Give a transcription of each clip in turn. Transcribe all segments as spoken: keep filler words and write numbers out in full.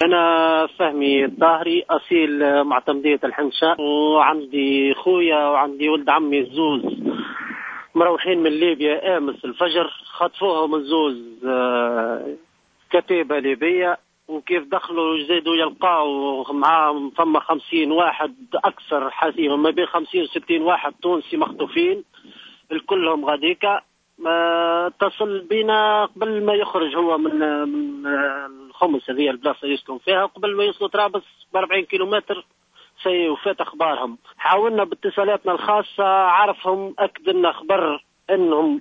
أنا فهمي الطاهري أصيل معتمدية الحنشاء، وعندي خويا وعندي ولد عمي زوز مروحين من ليبيا أمس الفجر، خطفوهم الزوز كتيبة ليبية، وكيف دخلوا يزيدوا يلقاوا معاهم ثم خمسين واحد أكثر حسيبا ما بين خمسين وستين واحد تونسي مخطوفين الكلهم غاديكا. اتصل بنا قبل ما يخرج هو من من الخمس هذه البلاصه اللي يسكن فيها، قبل ما يوصلوا طرابلس ب أربعين كيلومتر سي وفات اخبارهم. حاولنا باتصالاتنا الخاصه عرفهم اكد لنا خبر انهم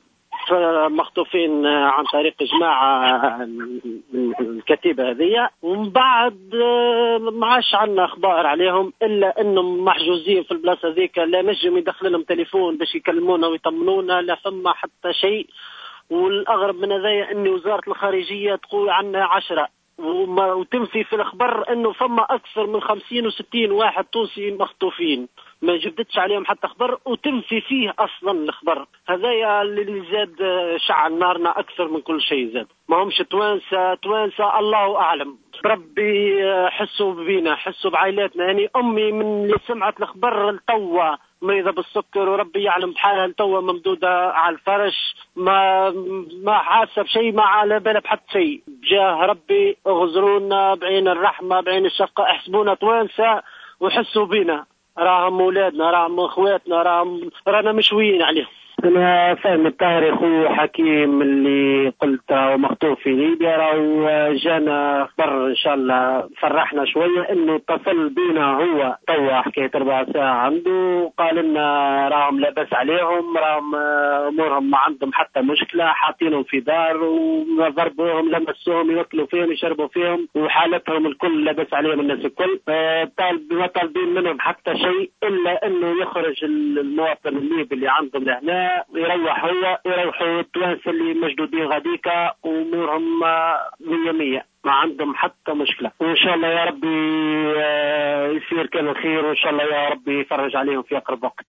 مخطوفين عن طريق جماعه من الكتيبه هذه، ومن بعد ما عادش عندنا اخبار عليهم الا انهم محجوزين في البلاصه ذيك، لا نجم يدخل لهم تليفون باش يكلمونا ويطمنونا، لا ثم حتى شيء. والاغرب من هذا ان وزاره الخارجيه تقول عنا عشرة وتنفي في الخبر انه فما اكثر من خمسين وستين واحد تونسي مخطوفين، ما جبدتش عليهم حتى خبر وتنفي فيه اصلا الخبر. هذايا اللي زاد شعل نارنا اكثر من كل شيء. زاد ما همش توانسه توانسه الله اعلم، ربي حسوا بينا حسوا بعائلاتنا. يعني امي من اللي سمعت الخبر التوا مريضه بالسكر وربي يعلم بحالها، التوا ممدوده على الفرش، ما ما حاسه بشيء، ما على بالها بحتى شيء. بجاه ربي اغزرونا بعين الرحمه بعين الشفقه، احسبونا توانسه وحسوا بينا، راهم اولادنا راهم اخواتنا راهم رانا مشويين عليهم. أنا فاهم الطاهري أخو حكيم اللي قلت مخطوف في ليبيا، راهو جانا خبر إن شاء الله فرحنا شوية إنه اتصل بينا هو توا حكاية ربع ساعة عنده، قال لنا راهم لا بأس عليهم، راهم أمورهم ما عندهم حتى مشكلة، حاطينهم في دار وضربوهم لمسوهم ياكلوا فيهم يشربوا فيهم وحالتهم الكل لا بأس عليهم الناس الكل. طالب ما طالبين منهم حتى شيء إلا إنه يخرج المواطن الليبي اللي عندهم لهنا يروح هو يروحوا التوانسه اللي مشدودين غاديكا وامورهم مية مية ما عندهم حتى مشكله. وان شاء الله يا ربي يصير كل خير، وان شاء الله يا ربي يفرج عليهم في اقرب وقت.